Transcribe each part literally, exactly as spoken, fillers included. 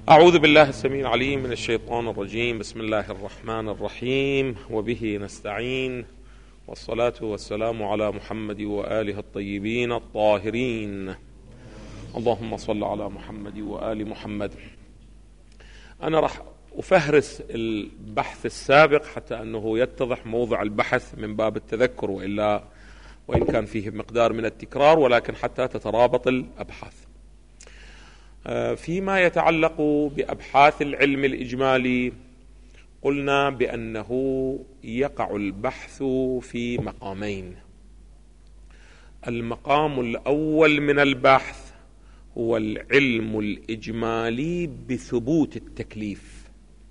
أعوذ بالله السميع العليم من الشيطان الرجيم. بسم الله الرحمن الرحيم، وبه نستعين، والصلاة والسلام على محمد وآله الطيبين الطاهرين. اللهم صل على محمد وآل محمد. أنا راح أفهرس البحث السابق حتى أنه يتضح موضع البحث من باب التذكر، وإلا وإن كان فيه مقدار من التكرار، ولكن حتى تترابط الأبحاث. فيما يتعلق بأبحاث العلم الإجمالي، قلنا بأنه يقع البحث في مقامين. المقام الأول من البحث هو العلم الإجمالي بثبوت التكليف،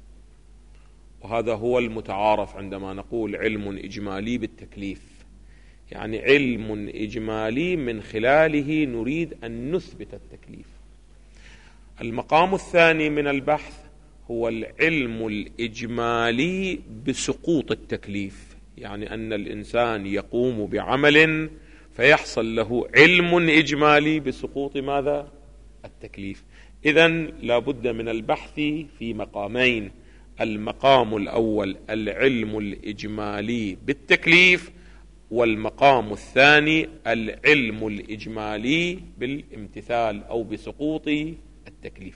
وهذا هو المتعارف عندما نقول علم إجمالي بالتكليف، يعني علم إجمالي من خلاله نريد أن نثبت التكليف. المقام الثاني من البحث هو العلم الإجمالي بسقوط التكليف، يعني أن الإنسان يقوم بعمل فيحصل له علم إجمالي بسقوط ماذا؟ التكليف. إذن لا بد من البحث في مقامين: المقام الأول العلم الإجمالي بالتكليف، والمقام الثاني العلم الإجمالي بالامتثال أو بسقوط التكليف.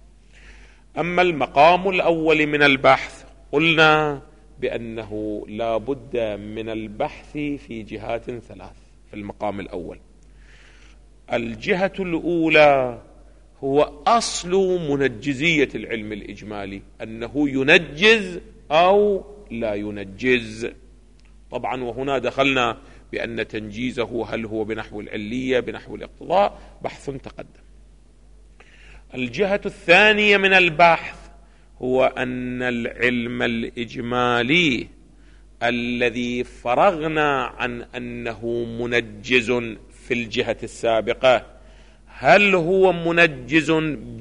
أما المقام الأول من البحث، قلنا بأنه لا بد من البحث في جهات ثلاث. في المقام الأول، الجهة الأولى هو أصل منجزية العلم الإجمالي، أنه ينجز أو لا ينجز. طبعا وهنا دخلنا بأن تنجيزه هل هو بنحو العلية بنحو الاقتضاء، بحث تقدم. الجهة الثانية من البحث هو أن العلم الإجمالي الذي فرغنا عن أنه منجز في الجهة السابقة، هل هو منجز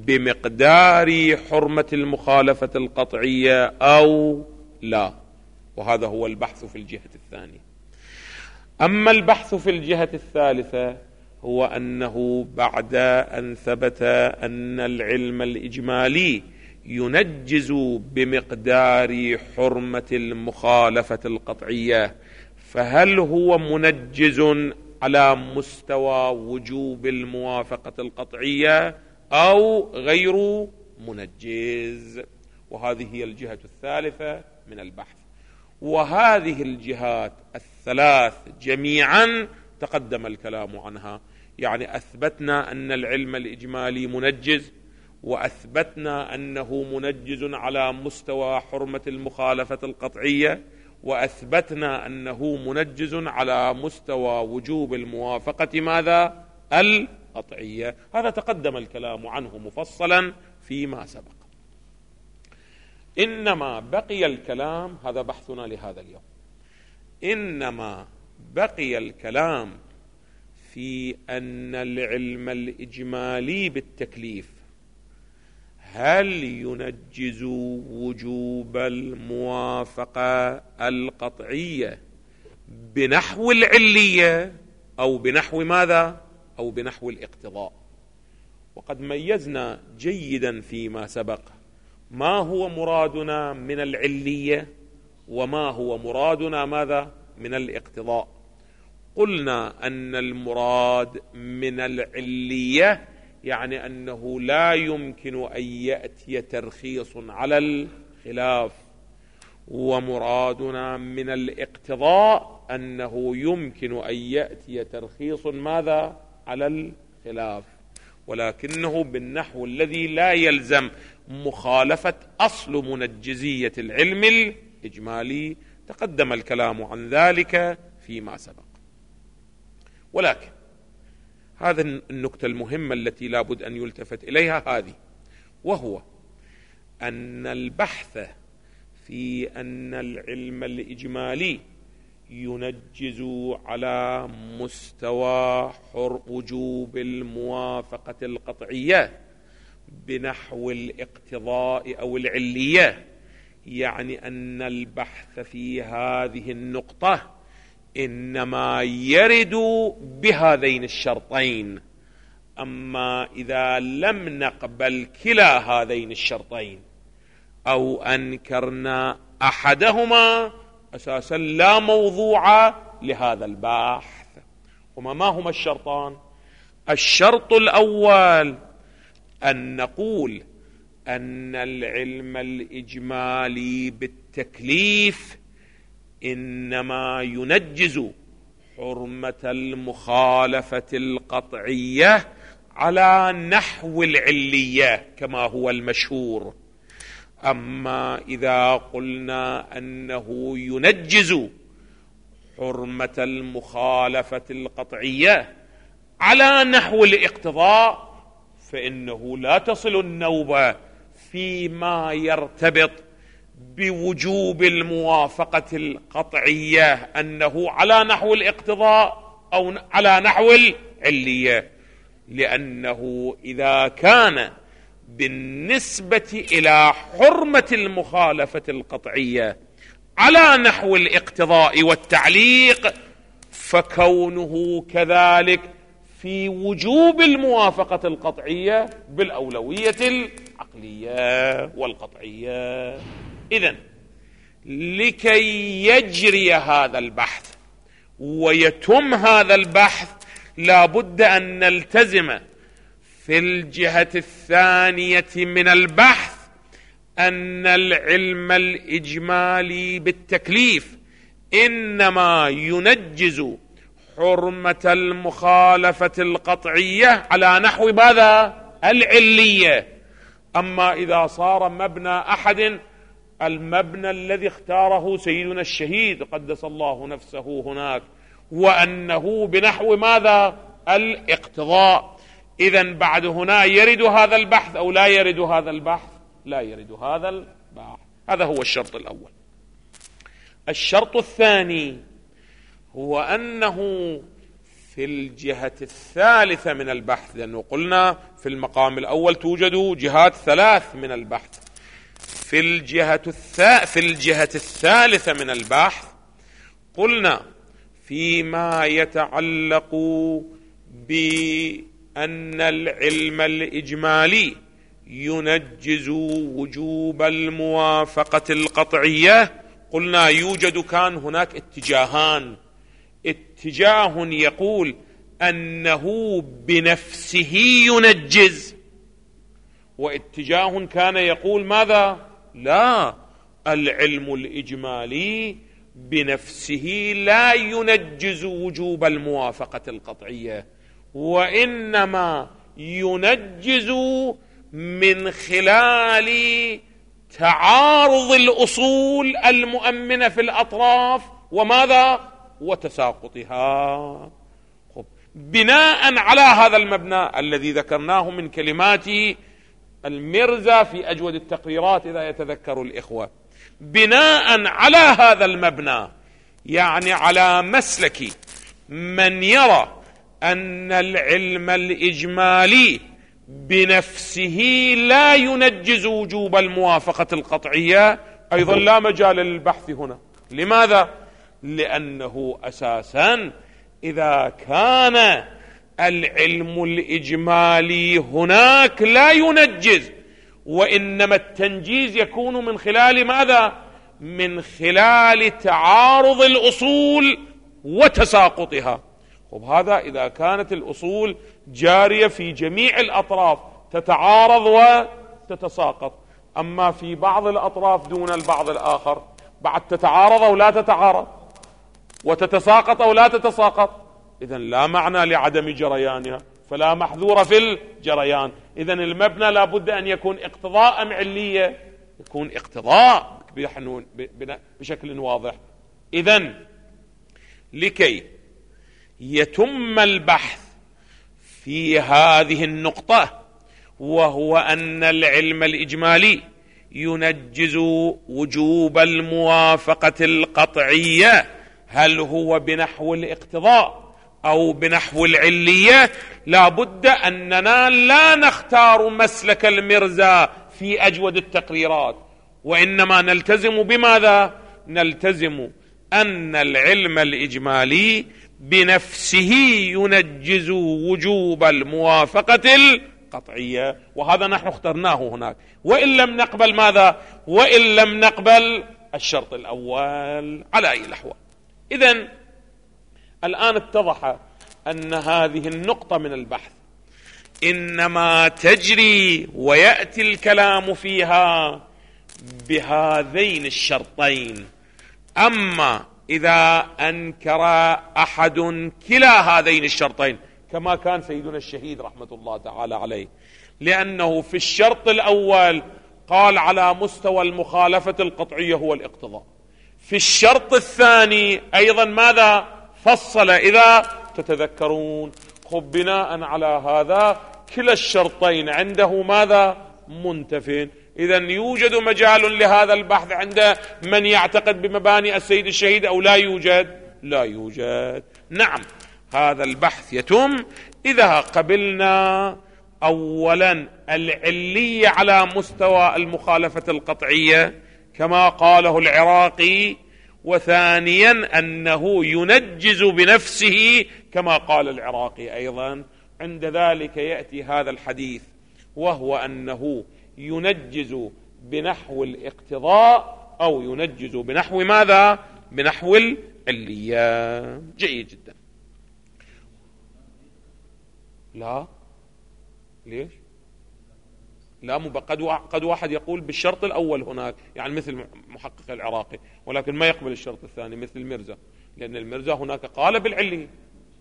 بمقدار حرمة المخالفة القطعية أو لا؟ وهذا هو البحث في الجهة الثانية. أما البحث في الجهة الثالثة هو أنه بعد أن ثبت أن العلم الإجمالي ينجز بمقدار حرمة المخالفة القطعية، فهل هو منجز على مستوى وجوب الموافقة القطعية أو غير منجز؟ وهذه هي الجهة الثالثة من البحث. وهذه الجهات الثلاث جميعا تقدم الكلام عنها، يعني أثبتنا أن العلم الإجمالي منجز، وأثبتنا أنه منجز على مستوى حرمة المخالفة القطعية، وأثبتنا أنه منجز على مستوى وجوب الموافقة ماذا؟ القطعية. هذا تقدم الكلام عنه مفصلا فيما سبق. إنما بقي الكلام، هذا بحثنا لهذا اليوم، إنما بقي الكلام في أن العلم الإجمالي بالتكليف هل ينجز وجوب الموافقة القطعية بنحو العلية أو بنحو ماذا؟ أو بنحو الاقتضاء. وقد ميزنا جيدا فيما سبق ما هو مرادنا من العلية وما هو مرادنا ماذا؟ من الاقتضاء. قلنا أن المراد من العلية يعني أنه لا يمكن أن يأتي ترخيص على الخلاف، ومرادنا من الاقتضاء أنه يمكن أن يأتي ترخيص ماذا؟ على الخلاف، ولكنه بالنحو الذي لا يلزم مخالفة أصل منجزية العلم الإجمالي. تقدم الكلام عن ذلك فيما سبق. ولكن هذا النكتة المهمة التي لا بد أن يلتفت إليها هذه، وهو أن البحث في أن العلم الإجمالي ينجز على مستوى حر وجوب الموافقة القطعية بنحو الاقتضاء أو العلية، يعني أن البحث في هذه النقطة إنما يرد بهذين الشرطين: أما إذا لم نقبل كلا هذين الشرطين أو أنكرنا أحدهما أساسا لا موضوع لهذا البحث. وما ما هما الشرطان؟ الشرط الأول أن نقول أن العلم الإجمالي بالتكليف إنما ينجز حرمة المخالفة القطعية على نحو العلية كما هو المشهور. أما إذا قلنا أنه ينجز حرمة المخالفة القطعية على نحو الاقتضاء فإنه لا تصل النوبة فيما يرتبط بوجوب الموافقة القطعية أنه على نحو الاقتضاء أو على نحو العلية، لأنه إذا كان بالنسبة إلى حرمة المخالفة القطعية على نحو الاقتضاء والتعليق فكونه كذلك في وجوب الموافقة القطعية بالأولوية العقلية والقطعية. إذن لكي يجري هذا البحث ويتم هذا البحث لا بد أن نلتزم في الجهة الثانية من البحث أن العلم الإجمالي بالتكليف إنما ينجز حرمة المخالفة القطعية على نحو ماذا؟ العلية. أما إذا صار مبنى أحد المبنى الذي اختاره سيدنا الشهيد قدس الله نفسه هناك وأنه بنحو ماذا؟ الاقتضاء، إذن بعد هنا يرد هذا البحث أو لا يرد هذا البحث؟ لا يرد هذا البحث. هذا هو الشرط الأول. الشرط الثاني هو أنه في الجهة الثالثة من البحث، لأنه قلنا في المقام الأول توجد جهات ثلاث من البحث، في الجهة الثا... في الجهة الثالثة من البحث قلنا فيما يتعلق بأن العلم الإجمالي ينجز وجوب الموافقة القطعية، قلنا يوجد كان هناك اتجاهان، اتجاه يقول أنه بنفسه ينجز، واتجاه كان يقول ماذا؟ لا، العلم الإجمالي بنفسه لا ينجز وجوب الموافقة القطعية، وإنما ينجز من خلال تعارض الأصول المؤمنة في الأطراف وماذا؟ وتساقطها. خب. بناء على هذا المبنى الذي ذكرناه من كلمات المرزا في أجود التقريرات إذا يتذكر الإخوة، بناء على هذا المبنى يعني على مسلك من يرى أن العلم الإجمالي بنفسه لا ينجز وجوب الموافقة القطعية، أيضا لا مجال للبحث هنا. لماذا؟ لأنه أساسا إذا كان العلم الإجمالي هناك لا ينجز، وإنما التنجيز يكون من خلال ماذا؟ من خلال تعارض الأصول وتساقطها. وبهذا إذا كانت الأصول جارية في جميع الأطراف تتعارض وتتساقط، أما في بعض الأطراف دون البعض الآخر بعد تتعارض أو لا تتعارض وتتساقط أو لا تتساقط، إذن لا معنى لعدم جريانها، فلا محذور في الجريان. إذن المبنى لا بد أن يكون اقتضاء أم علية؟ يكون اقتضاء بشكل واضح. إذن لكي يتم البحث في هذه النقطة، وهو أن العلم الإجمالي ينجز وجوب الموافقة القطعية، هل هو بنحو الاقتضاء أو بنحو العلية، لا بد أننا لا نختار مسلك المرزا في أجود التقريرات، وإنما نلتزم بماذا؟ نلتزم أن العلم الإجمالي بنفسه ينجز وجوب الموافقة القطعية، وهذا نحن اخترناه هناك، وإن لم نقبل ماذا؟ وإن لم نقبل الشرط الأول على أي الأحوال. إذن الآن اتضح أن هذه النقطة من البحث إنما تجري ويأتي الكلام فيها بهذين الشرطين. أما إذا أنكر أحد كلا هذين الشرطين كما كان سيدنا الشهيد رحمة الله تعالى عليه، لأنه في الشرط الأول قال على مستوى المخالفة القطعية هو الاقتضاء، في الشرط الثاني أيضا ماذا فصل إذا تتذكرون؟ خب بناء على هذا كلا الشرطين عنده ماذا؟ منتفين. إذن يوجد مجال لهذا البحث عند من يعتقد بمباني السيد الشهيد أو لا يوجد؟ لا يوجد. نعم، هذا البحث يتم إذا قبلنا أولا العلية على مستوى المخالفة القطعية كما قاله العراقي، وثانيا أنه ينجز بنفسه كما قال العراقي أيضا. عند ذلك يأتي هذا الحديث وهو أنه ينجز بنحو الاقتضاء أو ينجز بنحو ماذا؟ بنحو العلية. جيد جدا. لا ليش؟ لا قد قد واحد يقول بالشرط الأول هناك، يعني مثل محقق العراقي، ولكن ما يقبل الشرط الثاني مثل المرزا، لأن المرزا هناك قال بالعلية.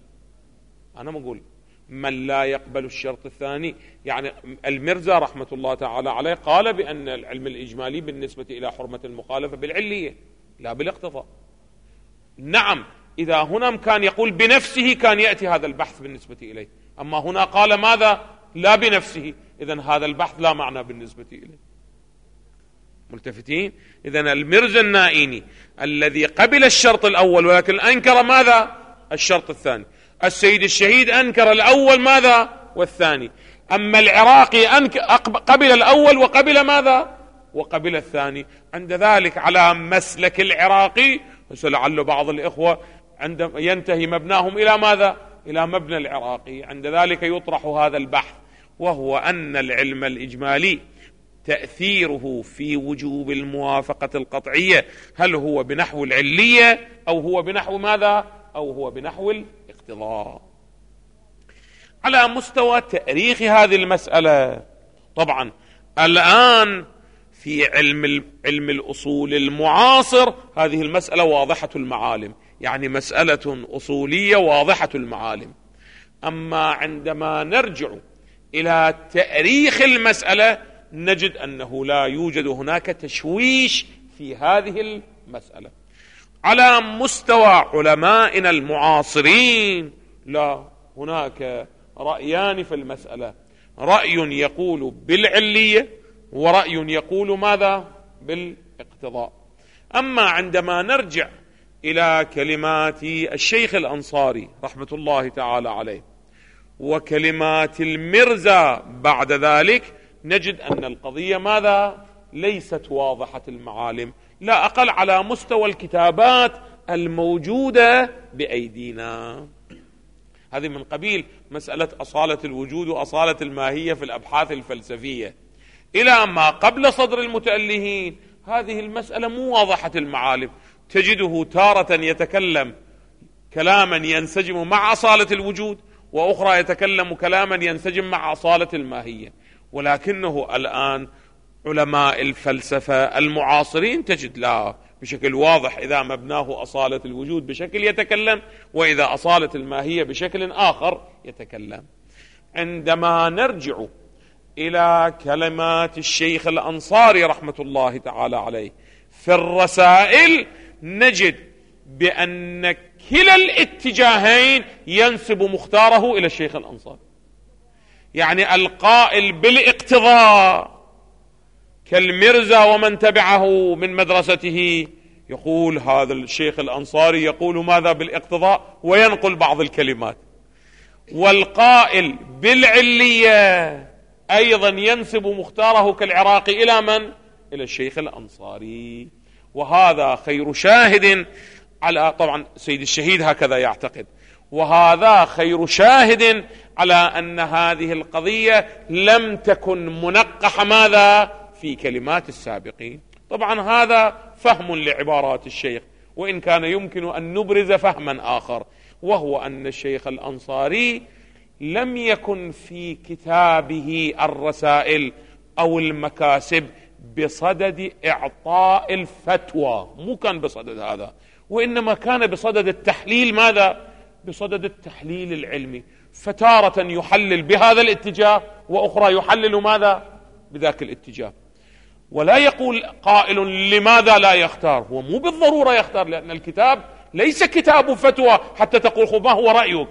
أنا ما أقول من لا يقبل الشرط الثاني، يعني المرزا رحمة الله تعالى عليه قال بأن العلم الإجمالي بالنسبة إلى حرمة المخالفة بالعلية لا بالاقتضاء. نعم، إذا هنا كان يقول بنفسه كان يأتي هذا البحث بالنسبة إليه، أما هنا قال ماذا؟ لا بنفسه، إذن هذا البحث لا معنى بالنسبة إليه. ملتفتين؟ إذن المرزا النائيني الذي قبل الشرط الأول ولكن أنكر ماذا؟ الشرط الثاني. السيد الشهيد أنكر الأول ماذا؟ والثاني. أما العراقي قبل الأول وقبل ماذا؟ وقبل الثاني. عند ذلك على مسلك العراقي، لعل بعض الإخوة عندما ينتهي مبناهم إلى ماذا؟ إلى مبنى العراقي. عند ذلك يطرح هذا البحث، وهو أن العلم الإجمالي تأثيره في وجوب الموافقة القطعية هل هو بنحو العلية أو هو بنحو ماذا؟ أو هو بنحو الاقتضاء. على مستوى تأريخ هذه المسألة، طبعا الآن في علم علم الأصول المعاصر هذه المسألة واضحة المعالم، يعني مسألة أصولية واضحة المعالم. أما عندما نرجع إلى تأريخ المسألة نجد أنه لا يوجد هناك تشويش في هذه المسألة. على مستوى علمائنا المعاصرين لا، هناك رأيان في المسألة، رأي يقول بالعلية ورأي يقول ماذا؟ بالاقتضاء. أما عندما نرجع إلى كلمات الشيخ الأنصاري رحمة الله تعالى عليه وكلمات المرزا بعد ذلك نجد أن القضية ماذا؟ ليست واضحة المعالم، لا أقل على مستوى الكتابات الموجودة بأيدينا. هذه من قبيل مسألة أصالة الوجود وأصالة الماهية في الأبحاث الفلسفية إلى ما قبل صدر المتألهين. هذه المسألة مو واضحة المعالم، تجده تارة يتكلم كلاما ينسجم مع أصالة الوجود، وأخرى يتكلم كلاما ينسجم مع أصالة الماهية. ولكنه الآن علماء الفلسفة المعاصرين تجد لا، بشكل واضح إذا مبناه أصالة الوجود بشكل يتكلم، وإذا أصالة الماهية بشكل آخر يتكلم. عندما نرجع إلى كلمات الشيخ الأنصاري رحمة الله تعالى عليه في الرسائل نجد بأن كلا الاتجاهين ينسب مختاره إلى الشيخ الأنصاري، يعني القائل بالاقتضاء كالمرزا ومن تبعه من مدرسته يقول هذا الشيخ الأنصاري يقول ماذا؟ بالاقتضاء، وينقل بعض الكلمات. والقائل بالعلية أيضا ينسب مختاره كالعراقي إلى من؟ إلى الشيخ الأنصاري. وهذا خير شاهد على، طبعا سيد الشهيد هكذا يعتقد، وهذا خير شاهد على أن هذه القضية لم تكن منقحة ماذا في كلمات السابقين. طبعا هذا فهم لعبارات الشيخ، وإن كان يمكن أن نبرز فهما آخر، وهو أن الشيخ الأنصاري لم يكن في كتابه الرسائل أو المكاسب بصدد إعطاء الفتوى، مو كان بصدد هذا، وإنما كان بصدد التحليل. ماذا؟ بصدد التحليل العلمي، فتارة يحلل بهذا الاتجاه وأخرى يحلل ماذا؟ بذاك الاتجاه. ولا يقول قائل لماذا لا يختار، هو مو بالضرورة يختار، لأن الكتاب ليس كتاب فتوى حتى تقول ما هو رأيك.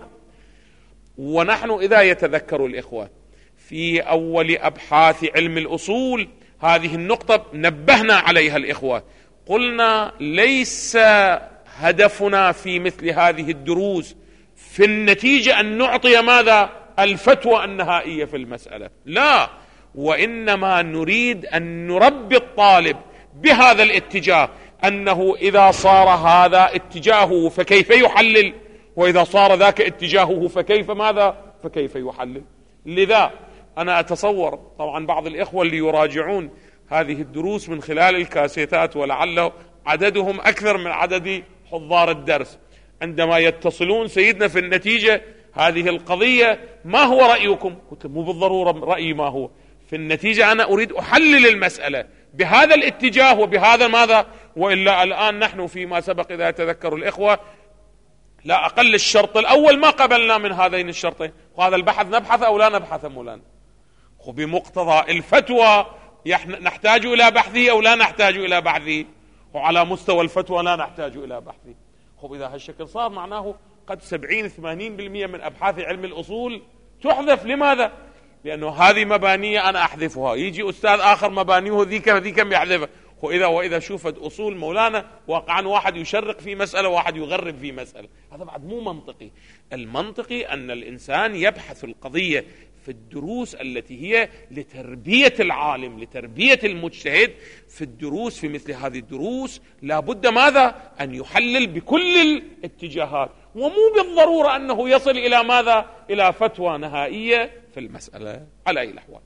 ونحن إذا يتذكر الإخوة في أول أبحاث علم الأصول هذه النقطة نبهنا عليها الإخوة، قلنا ليس هدفنا في مثل هذه الدروس في النتيجة أن نعطي ماذا؟ الفتوى النهائية في المسألة، لا، وإنما نريد أن نربي الطالب بهذا الاتجاه، أنه إذا صار هذا اتجاهه فكيف يحلل، وإذا صار ذاك اتجاهه فكيف ماذا؟ فكيف يحلل. لذا أنا أتصور طبعا بعض الإخوة اللي يراجعون هذه الدروس من خلال الكاسيتات، ولعله عددهم أكثر من عدد حضار الدرس، عندما يتصلون سيدنا في النتيجة هذه القضية ما هو رأيكم؟ قلت مو بالضرورة رأيي ما هو، في النتيجة أنا أريد أحلل المسألة بهذا الاتجاه وبهذا ماذا. وإلا الآن نحن فيما سبق إذا يتذكروا الإخوة لا أقل الشرط الأول ما قبلنا من هذين الشرطين، وهذا البحث نبحث أو لا نبحث مولانا، بمقتضى الفتوى نحتاج إلى بحثه أو لا نحتاج إلى بحثه، وعلى مستوى الفتوى لا نحتاج إلى بحثه. خب إذا هالشكل صار معناه قد سبعين ثمانين بالمئة من أبحاث علم الأصول تحذف. لماذا؟ لأنه هذه مبانية أنا أحذفها، يجي أستاذ آخر مبانيه ذيك ذيك يحذفها. وإذا وإذا شوفت أصول مولانا واقعا واحد يشرق في مسألة واحد يغرب في مسألة، هذا بعد مو منطقي. المنطقي أن الإنسان يبحث القضية في الدروس التي هي لتربية العالم، لتربية المجتهد. في الدروس في مثل هذه الدروس لابد ماذا؟ أن يحلل بكل الاتجاهات، ومو بالضرورة أنه يصل إلى ماذا؟ إلى فتوى نهائية في المسألة. على أي الأحوال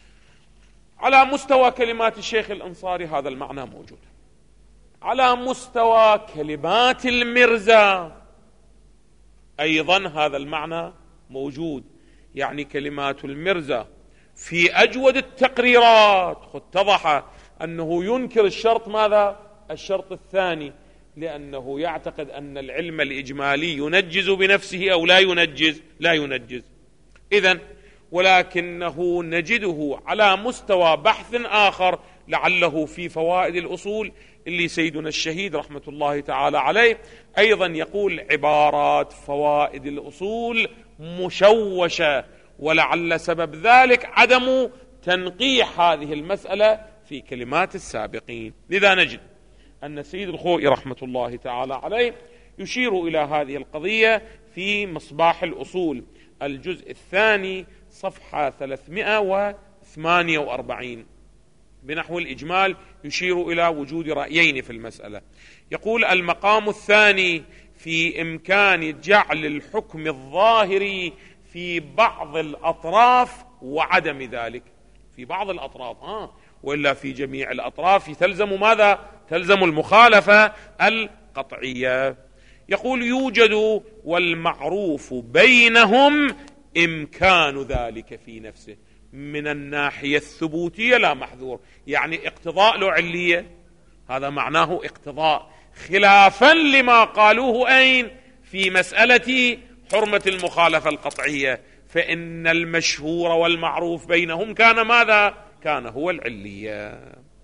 على مستوى كلمات الشيخ الأنصاري هذا المعنى موجود. على مستوى كلمات المرزا أيضا هذا المعنى موجود. يعني كلمات المرزا في أجود التقريرات اتضح أنه ينكر الشرط ماذا؟ الشرط الثاني، لأنه يعتقد أن العلم الإجمالي ينجز بنفسه أو لا ينجز؟ لا ينجز. إذن ولكنه نجده على مستوى بحث آخر لعله في فوائد الأصول اللي سيدنا الشهيد رحمة الله تعالى عليه أيضا يقول عبارات فوائد الأصول مشوشة، ولعل سبب ذلك عدم تنقيح هذه المسألة في كلمات السابقين. لذا نجد أن السيد الخوئي رحمة الله تعالى عليه يشير إلى هذه القضية في مصباح الأصول الجزء الثاني صفحة ثلاثمائة وثمانية وأربعين بنحو الإجمال، يشير إلى وجود رأيين في المسألة. يقول المقام الثاني في إمكان جعل الحكم الظاهري في بعض الأطراف وعدم ذلك. في بعض الأطراف آه وإلا في جميع الأطراف تلزم ماذا؟ تلزم المخالفة القطعية. يقول يوجد والمعروف بينهم إمكان ذلك في نفسه من الناحية الثبوتية لا محذور، يعني اقتضاء له علية، هذا معناه اقتضاء، خلافا لما قالوه أين في مسألة حرمة المخالفة القطعية، فإن المشهور والمعروف بينهم كان ماذا؟ كان هو العلية،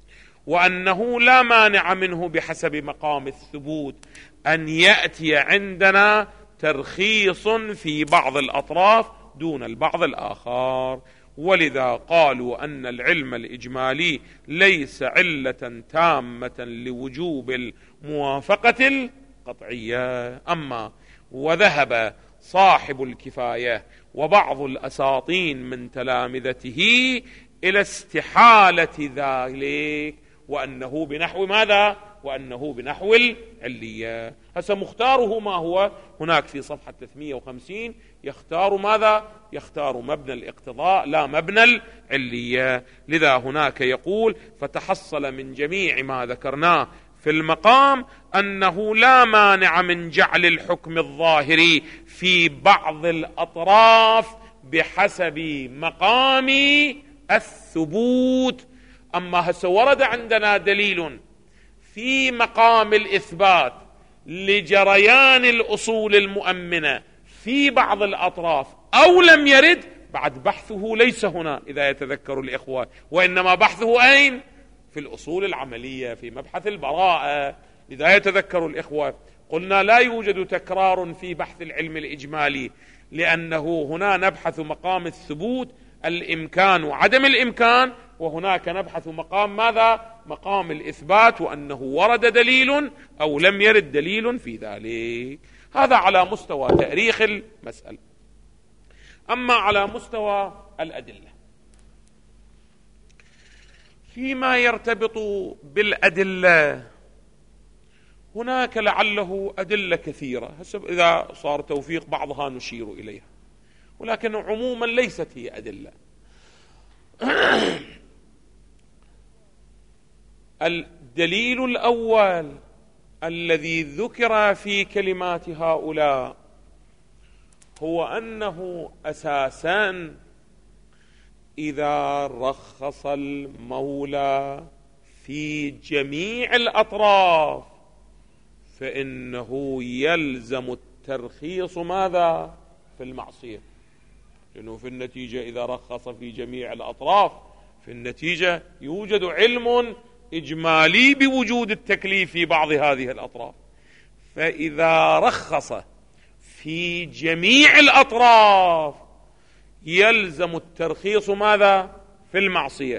وأنه لا مانع منه بحسب مقام الثبوت أن يأتي عندنا ترخيص في بعض الأطراف دون البعض الآخر. ولذا قالوا أن العلم الإجمالي ليس علة تامة لوجوب الموافقة القطعية. أما وذهب صاحب الكفاية وبعض الأساطين من تلامذته إلى استحالة ذلك، وأنه بنحو ماذا؟ وأنه بنحو العلية. هسه مختاره ما هو؟ هناك في صفحة ثلاثمئة وخمسين يختار ماذا؟ يختار مبنى الاقتضاء لا مبنى العلية. لذا هناك يقول: فتحصل من جميع ما ذكرناه في المقام أنه لا مانع من جعل الحكم الظاهري في بعض الأطراف بحسب مقام الثبوت. أما هسه ورد عندنا دليل في مقام الإثبات لجريان الأصول المؤمنة في بعض الأطراف أو لم يرد، بعد بحثه ليس هنا إذا يتذكر الإخوة، وإنما بحثه أين؟ في الأصول العملية في مبحث البراءة. إذا يتذكر الإخوة قلنا لا يوجد تكرار في بحث العلم الإجمالي، لأنه هنا نبحث مقام الثبوت الإمكان وعدم الإمكان، وهناك نبحث مقام ماذا؟ مقام الإثبات وأنه ورد دليل أو لم يرد دليل في ذلك. هذا على مستوى تأريخ المسألة. أما على مستوى الأدلة، فيما يرتبط بالأدلة هناك لعله أدلة كثيرة، إذا صار توفيق بعضها نشير إليها، ولكن عموما ليست هي أدلة. الدليل الأول الذي ذكر في كلمات هؤلاء هو أنه أساسا إذا رخص المولى في جميع الأطراف فإنه يلزم الترخيص ماذا؟ في المعصية، لأنه في النتيجة إذا رخص في جميع الأطراف في النتيجة يوجد علم إجمالي بوجود التكليف في بعض هذه الأطراف، فإذا رخص في جميع الأطراف يلزم الترخيص ماذا؟ في المعصية.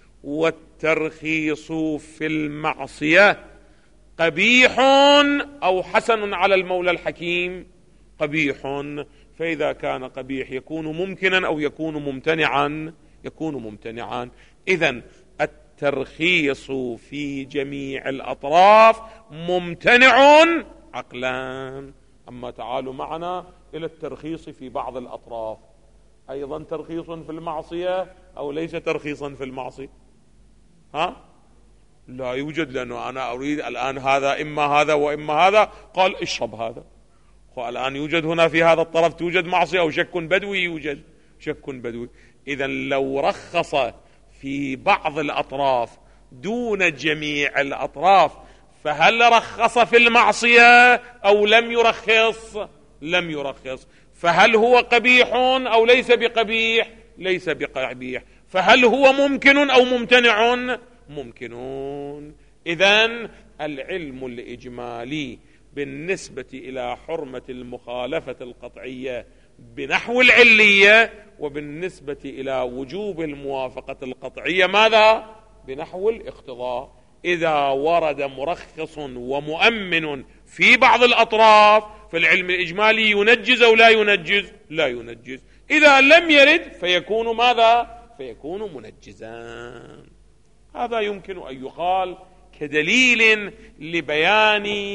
والترخيص في المعصية قبيح أو حسن على المولى الحكيم؟ قبيح. فإذا كان قبيح يكون ممكنا أو يكون ممتنعا؟ يكون ممتنعا. إذن الترخيص في جميع الأطراف ممتنع عقلا. أما تعالوا معنا إلى الترخيص في بعض الأطراف، أيضا ترخيص في المعصية أو ليس ترخيصا في المعصية؟ ها؟ لا يوجد، لأنه أنا أريد الآن هذا إما هذا وإما هذا، قال اشرب هذا. الآن يوجد هنا في هذا الطرف توجد معصية أو شك بدوي؟ يوجد شك بدوي. إذن لو رخص في بعض الأطراف دون جميع الأطراف فهل رخص في المعصية أو لم يرخص؟ لم يرخص. فهل هو قبيح أو ليس بقبيح؟ ليس بقبيح. فهل هو ممكن أو ممتنع؟ ممكنون. إذن العلم الإجمالي بالنسبة إلى حرمة المخالفة القطعية بنحو العلية، وبالنسبة إلى وجوب الموافقة القطعية ماذا؟ بنحو الاقتضاء. إذا ورد مرخص ومؤمن في بعض الأطراف في العلم الإجمالي ينجز أو لا ينجز؟ لا ينجز. إذا لم يرد فيكون ماذا؟ فيكون منجزا. هذا يمكن أن يقال كدليل لبيان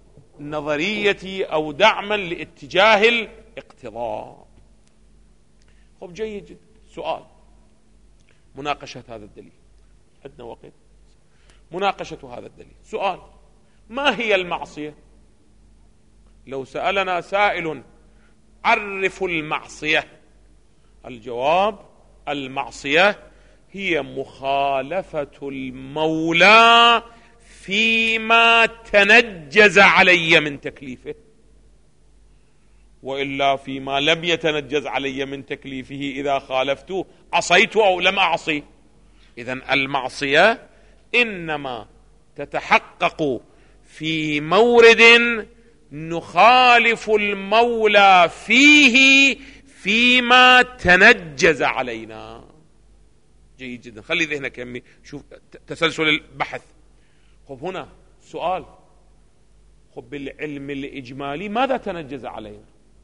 نظرية أو دعما لاتجاه الاقتضاء. خب جيد جدا. سؤال مناقشة هذا الدليل، عندنا وقت مناقشة هذا الدليل. سؤال: ما هي المعصية؟ لو سألنا سائل عرفوا المعصية، الجواب: المعصية هي مخالفة المولى فيما تنجز علي من تكليفه، وإلا فيما لم يتنجز علي من تكليفه إذا خالفته عصيت أو لم أعصي. إذن المعصية إنما تتحقق في مورد نخالف المولى فيه فيما تنجز علينا. جيد جدا. خلي ذهنك يمي، شوف تسلسل البحث. خب هنا سؤال: خب بالعلم الإجمالي ماذا تنجز علينا؟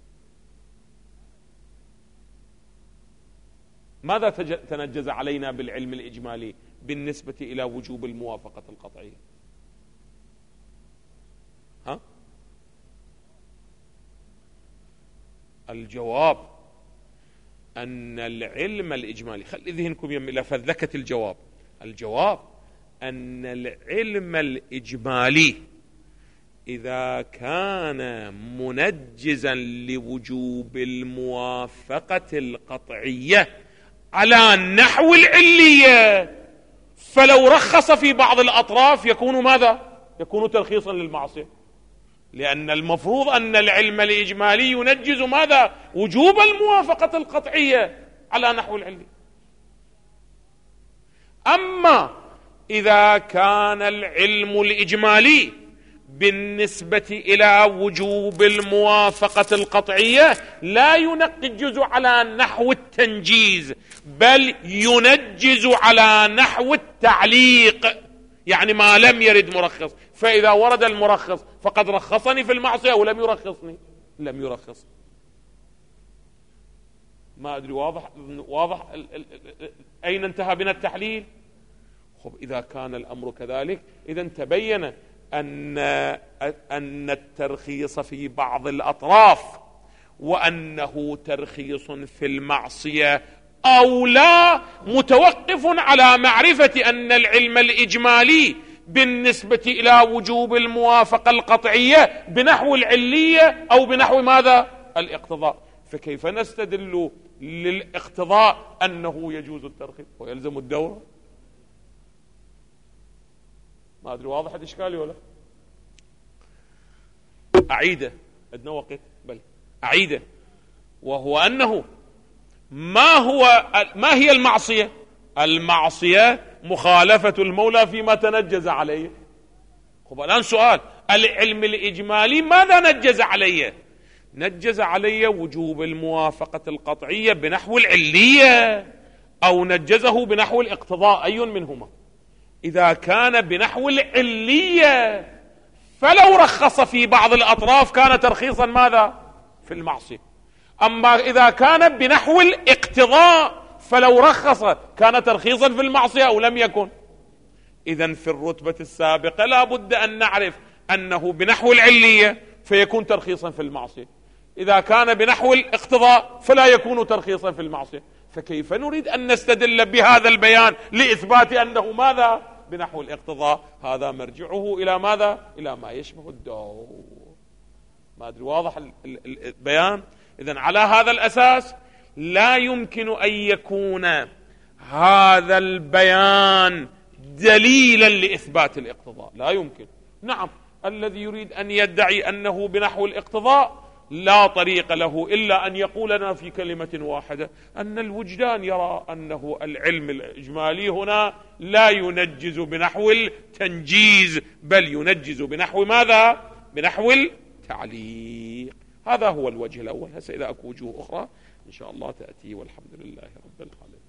ماذا تنجز علينا بالعلم الإجمالي بالنسبة إلى وجوب الموافقة القطعية؟ الجواب أن العلم الإجمالي، خلي ذهنكم يم إلى فذكة الجواب. الجواب أن العلم الإجمالي إذا كان منجزا لوجوب الموافقة القطعية على نحو العلية، فلو رخص في بعض الأطراف يكون ماذا؟ يكون ترخيصا للمعصية، لأن المفروض أن العلم الإجمالي ينجز ماذا؟ وجوب الموافقة القطعية على نحو العلي. أما إذا كان العلم الإجمالي بالنسبة إلى وجوب الموافقة القطعية لا ينجز على نحو التنجيز، بل ينجز على نحو التعليق، يعني ما لم يرد مرخص، فإذا ورد المرخص فقد رخصني في المعصية ولم يرخصني، لم يرخص. ما أدري واضح واضح أين انتهى بنا التحليل؟ خب إذا كان الأمر كذلك، إذا تبين أن أن الترخيص في بعض الأطراف وأنه ترخيص في المعصية أو لا متوقف على معرفة أن العلم الإجمالي بالنسبة إلى وجوب الموافقة القطعية بنحو العلية أو بنحو ماذا؟ الاقتضاء. فكيف نستدل للاقتضاء أنه يجوز الترخيص ويلزم الدورة؟ ما أدري واضح الإشكال ولا؟ أعيده، عندنا وقت، بل أعيده، وهو أنه ما هو ما هي المعصية؟ المعصية مخالفة المولى فيما تنجز عليه. خب الآن سؤال، العلم الإجمالي ماذا نجز عليه؟ نجز عليه وجوب الموافقة القطعية بنحو العلية أو نجزه بنحو الاقتضاء، أي منهما؟ إذا كان بنحو العلية فلو رخص في بعض الأطراف كان ترخيصا ماذا؟ في المعصية. أما إذا كان بنحو الاقتضاء فلو رخص كان ترخيصا في المعصية أو لم يكن. إذن في الرتبة السابقة لا بد أن نعرف أنه بنحو العلية فيكون ترخيصا في المعصية، إذا كان بنحو الاقتضاء فلا يكون ترخيصا في المعصية. فكيف نريد أن نستدل بهذا البيان لإثبات أنه ماذا؟ بنحو الاقتضاء؟ هذا مرجعه إلى ماذا؟ إلى ما يشبه الدور. ما أدري واضح البيان؟ إذن على هذا الأساس لا يمكن أن يكون هذا البيان دليلا لإثبات الاقتضاء، لا يمكن. نعم، الذي يريد أن يدعي أنه بنحو الاقتضاء لا طريق له إلا أن يقول لنا في كلمة واحدة أن الوجدان يرى أنه العلم الإجمالي هنا لا ينجز بنحو التنجيز، بل ينجز بنحو ماذا؟ بنحو التعليق. هذا هو الوجه الأول. هسه إذا أكو وجوه أخرى إن شاء الله تأتي، والحمد لله رب العالمين.